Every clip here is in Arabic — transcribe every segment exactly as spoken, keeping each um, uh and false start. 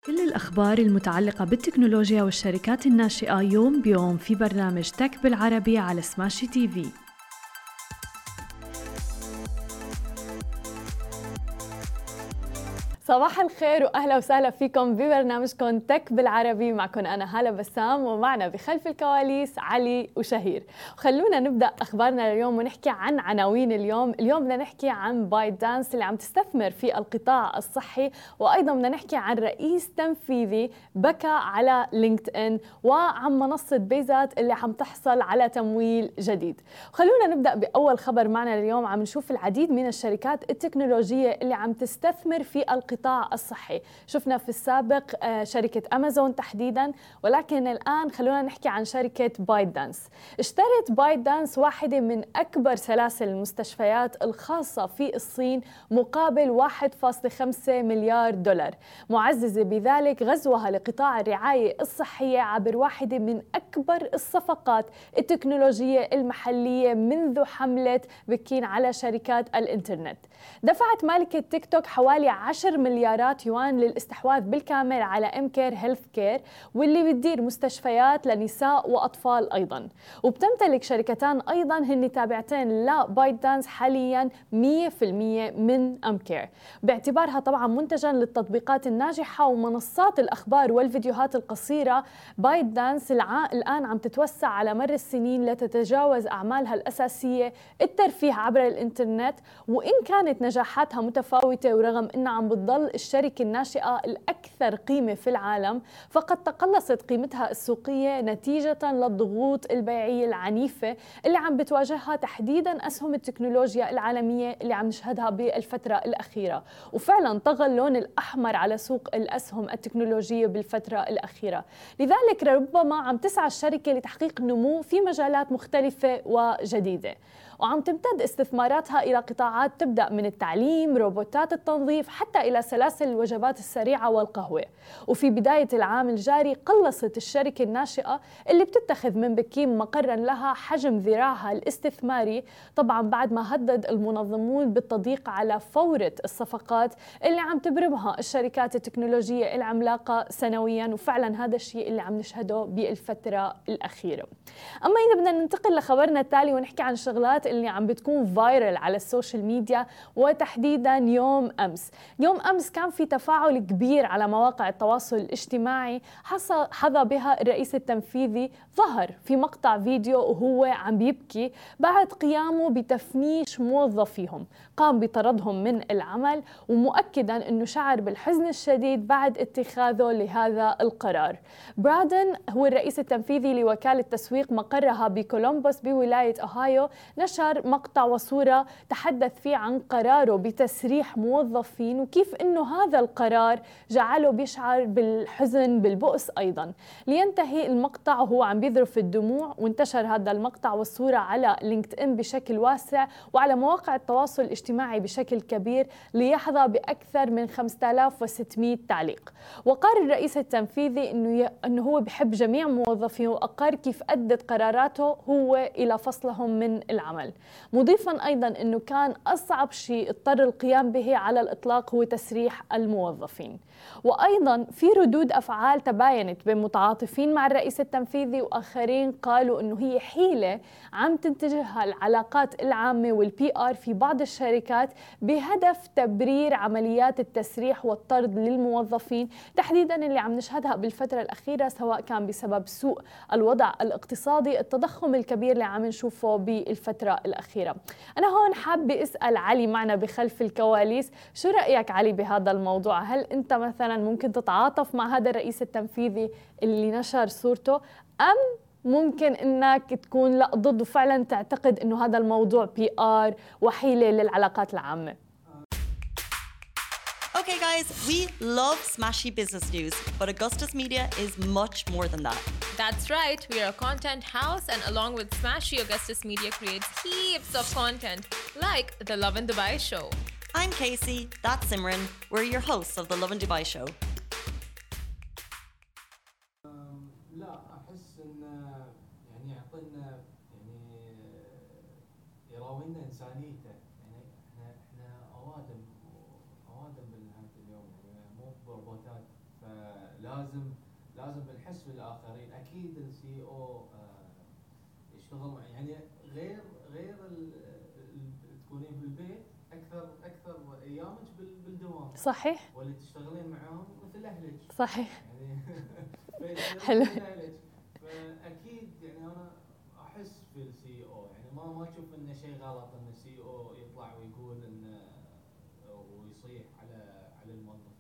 كل الأخبار المتعلقة بالتكنولوجيا والشركات الناشئة يوم بيوم في برنامج تك بالعربي على سماشي تي في. صباح الخير واهلا وسهلا فيكم ببرنامجكم تك بالعربي. معكم انا هالة بسام ومعنا بخلف الكواليس علي وشهير. خلونا نبدا اخبارنا اليوم ونحكي عن عناوين اليوم. اليوم بدنا نحكي عن بايت دانس اللي عم تستثمر في القطاع الصحي، وايضا بدنا نحكي عن رئيس تنفيذي بكى على لينكد ان، وعن منصه بيزات اللي عم تحصل على تمويل جديد. خلونا نبدا باول خبر معنا اليوم. عم نشوف العديد من الشركات التكنولوجيه اللي عم تستثمر في القطاع القطاع الصحي. شفنا في السابق شركة أمازون تحديداً، ولكن الآن خلونا نحكي عن شركة بايت دانس. اشترت بايت دانس واحدة من أكبر سلاسل المستشفيات الخاصة في الصين مقابل واحد فاصلة خمسة مليار دولار، معززة بذلك غزوها لقطاع الرعاية الصحية عبر واحدة من أكبر الصفقات التكنولوجية المحلية منذ حملة بكين على شركات الإنترنت. دفعت مالكة تيك توك حوالي عشر مليارات يوان للاستحواذ بالكامل على ام كير هيلث كير، واللي بتدير مستشفيات لنساء واطفال ايضا. وبتمتلك شركتان ايضا هن تابعتين لبايت دانس حاليا مية بالمية من ام كير، باعتبارها طبعا منتجا للتطبيقات الناجحه ومنصات الاخبار والفيديوهات القصيره. بايت دانس الان عم تتوسع على مر السنين لتتجاوز اعمالها الاساسيه الترفيه عبر الانترنت. وان كانت نجاحاتها متفاوته ورغم انها عم بتضل الشركة الناشئة الأكثر قيمة في العالم، فقد تقلصت قيمتها السوقية نتيجة للضغوط البيعية العنيفة اللي عم بتواجهها تحديدا أسهم التكنولوجيا العالمية اللي عم نشهدها بالفترة الأخيرة. وفعلا طغى اللون الأحمر على سوق الأسهم التكنولوجية بالفترة الأخيرة. لذلك ربما عم تسعى الشركة لتحقيق نمو في مجالات مختلفة وجديدة، وعم تمتد استثماراتها إلى قطاعات تبدأ من التعليم، روبوتات التنظيف، حتى إلى سلاسل الوجبات السريعة والقهوة. وفي بداية العام الجاري قلصت الشركة الناشئة اللي بتتخذ من بكين مقرا لها حجم ذراعها الاستثماري، طبعا بعد ما هدد المنظمون بالتضييق على فورة الصفقات اللي عم تبرمها الشركات التكنولوجية العملاقة سنويا. وفعلا هذا الشيء اللي عم نشهده بالفترة الأخيرة. أما إذا بدنا ننتقل لخبرنا التالي ونحكي عن شغلات اللي عم بتكون فايرل على السوشيال ميديا، وتحديدا يوم أمس. يوم أمس كان في تفاعل كبير على مواقع التواصل الاجتماعي حظى بها الرئيس التنفيذي. ظهر في مقطع فيديو وهو عم بيبكي بعد قيامه بتفنيش موظفيهم، قام بطردهم من العمل، ومؤكدا أنه شعر بالحزن الشديد بعد اتخاذه لهذا القرار. برادن هو الرئيس التنفيذي لوكالة تسويق مقرها بكولومبوس بولاية أوهايو، نشر مقطع وصورة تحدث فيه عن قراره بتسريح موظفين، وكيف انه هذا القرار جعله بيشعر بالحزن بالبؤس ايضا. لينتهي المقطع وهو عم بيذرف الدموع، وانتشر هذا المقطع والصورة على لينكد ان بشكل واسع وعلى مواقع التواصل الاجتماعي بشكل كبير، ليحظى باكثر من خمسة آلاف وستمئة تعليق. وقال الرئيس التنفيذي انه ي... انه هو بحب جميع موظفيه، واقر كيف ادت قراراته هو الى فصلهم من العمل، مضيفا ايضا انه كان اصعب شيء اضطر القيام به على الاطلاق هو تسريح الموظفين. وايضا في ردود افعال تباينت بين متعاطفين مع الرئيس التنفيذي، واخرين قالوا انه هي حيله عم تنتجها العلاقات العامه والبي ار في بعض الشركات بهدف تبرير عمليات التسريح والطرد للموظفين، تحديدا اللي عم نشهدها بالفتره الاخيره، سواء كان بسبب سوء الوضع الاقتصادي، التضخم الكبير اللي عم نشوفه بالفتره الاخيره. انا هون حابه اسال علي معنا بخلف الكواليس، شو رايك علي بهذا الموضوع؟ هل انت مثلا ممكن تتعاطف مع هذا الرئيس التنفيذي اللي نشر صورته، ام ممكن انك تكون لا ضد وفعلا تعتقد انه هذا الموضوع بي ار وحيله للعلاقات العامه؟ Okay guys, we love smashy business news, but Augustus Media is much more than that. That's right, we are a content house, and along with Smashy, Augustus Media creates heaps of content, like the Love in Dubai show. I'm Casey, that's Simran, we're your hosts of the Love in Dubai show. لا أحس إن يعني يعطينا يعني يراوينا إنسانيته، يعني إحنا إحنا أوادم أوادم بالنهاية اليوم، يعني مو بروبوتات. ف لازم لازم بنحس بالاخرين. اكيد السي او يشتغل يعني غير غير تكونين بالبيت اكثر اكثر ايامك بالدوام. صحيح. واللي تشتغلين معاهم مثل اهلك. صحيح. يعني حلو. فاكيد يعني انا احس في السي او، يعني ما ما اشوف انه شيء غلط ان السي او يطلع ويقول انه ويصيح على على الموظفين.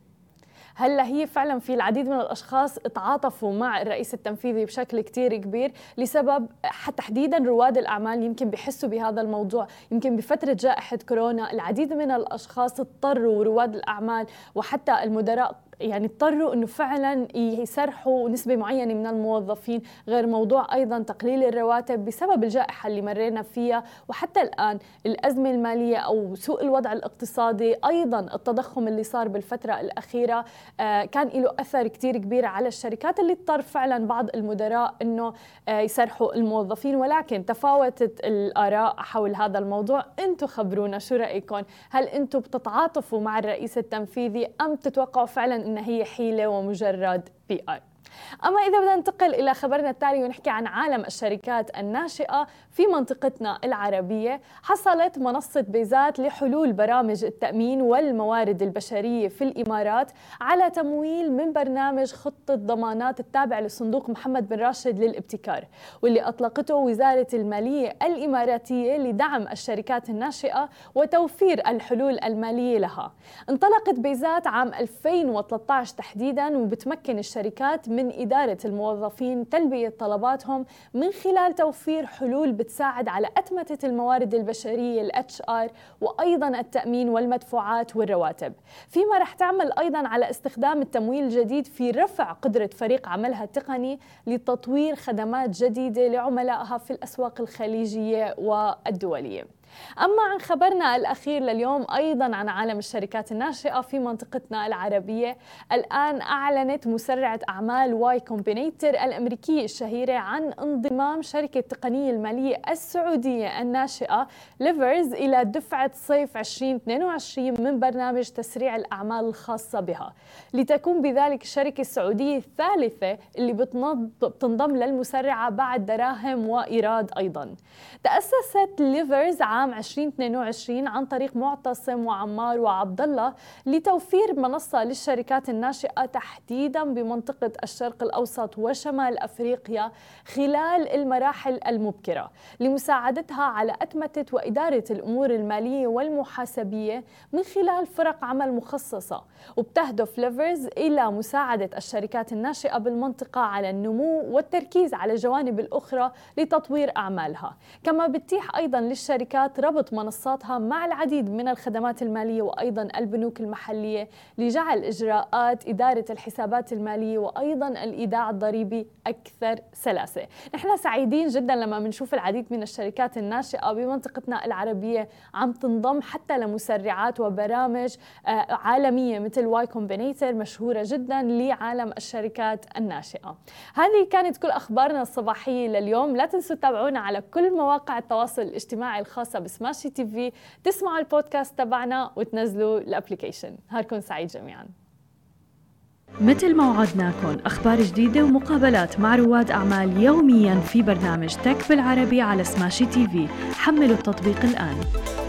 هلا هي فعلا في العديد من الاشخاص تعاطفوا مع الرئيس التنفيذي بشكل كتير كبير لسبب تحديدا رواد الاعمال يمكن بيحسوا بهذا الموضوع. يمكن بفتره جائحه كورونا العديد من الاشخاص اضطروا، رواد الاعمال وحتى المدراء يعني اضطروا انه فعلا يسرحوا نسبه معينه من الموظفين، غير موضوع ايضا تقليل الرواتب بسبب الجائحه اللي مرينا فيها، وحتى الان الازمه الماليه او سوء الوضع الاقتصادي، ايضا التضخم اللي صار بالفتره الاخيره آه كان له اثر كتير كبير على الشركات اللي اضطر فعلا بعض المدراء انه آه يسرحوا الموظفين. ولكن تفاوتت الاراء حول هذا الموضوع. انتم خبرونا شو رايكم؟ هل انتم بتتعاطفوا مع الرئيس التنفيذي ام تتوقعوا فعلا إن هي حيلة ومجرد بي آر؟ أما إذا بدنا ننتقل إلى خبرنا التالي ونحكي عن عالم الشركات الناشئة في منطقتنا العربية، حصلت منصة بيزات لحلول برامج التأمين والموارد البشرية في الإمارات على تمويل من برنامج خطة ضمانات التابع لصندوق محمد بن راشد للابتكار، واللي أطلقته وزارة المالية الإماراتية لدعم الشركات الناشئة وتوفير الحلول المالية لها. انطلقت بيزات عام ألفين وثلاثة عشر تحديداً، وبتمكن الشركات من إدارة الموظفين تلبية طلباتهم من خلال توفير حلول بتساعد على أتمتة الموارد البشرية ال إتش آر وأيضاً التأمين والمدفوعات والرواتب، فيما رح تعمل أيضاً على استخدام التمويل الجديد في رفع قدرة فريق عملها التقني لتطوير خدمات جديدة لعملائها في الأسواق الخليجية والدولية. أما عن خبرنا الأخير لليوم أيضاً عن عالم الشركات الناشئة في منطقتنا العربية، الآن أعلنت مسرعة أعمال واي كومبينيتر الأمريكية الشهيرة عن انضمام شركة التقنية المالية السعودية الناشئة ليفرز إلى دفعة صيف عشرين اثنين وعشرين من برنامج تسريع الأعمال الخاصة بها، لتكون بذلك الشركة السعودية الثالثة اللي بتنضم للمسرعة بعد دراهم وإيراد. أيضاً تأسست ليفرز عام عشرين اثنين وعشرين عن طريق معتصم وعمار وعبد الله لتوفير منصة للشركات الناشئة تحديدا بمنطقة الشرق الأوسط وشمال أفريقيا خلال المراحل المبكرة، لمساعدتها على أتمتة وإدارة الأمور المالية والمحاسبية من خلال فرق عمل مخصصة. وبتهدف ليفرز إلى مساعدة الشركات الناشئة بالمنطقة على النمو والتركيز على الجوانب الأخرى لتطوير أعمالها، كما بتتيح أيضا للشركات ربط منصاتها مع العديد من الخدمات المالية وأيضا البنوك المحلية لجعل إجراءات إدارة الحسابات المالية وأيضا الإيداع الضريبي أكثر سلاسة. نحن سعيدين جدا لما بنشوف العديد من الشركات الناشئة بمنطقتنا العربية عم تنضم حتى لمسرعات وبرامج عالمية مثل واي كومبينيتر مشهورة جدا لعالم الشركات الناشئة. هذه كانت كل أخبارنا الصباحية لليوم. لا تنسوا تتابعونا على كل مواقع التواصل الاجتماعي الخاصة بسماشي تي في، تسمعوا البودكاست تبعنا وتنزلوا الابليكيشن. نهاركم سعيد جميعا. مثل ما وعدناكم أخبار جديدة ومقابلات مع رواد أعمال يومياً في برنامج تك بالعربي على سماشي تي في. حملوا التطبيق الآن.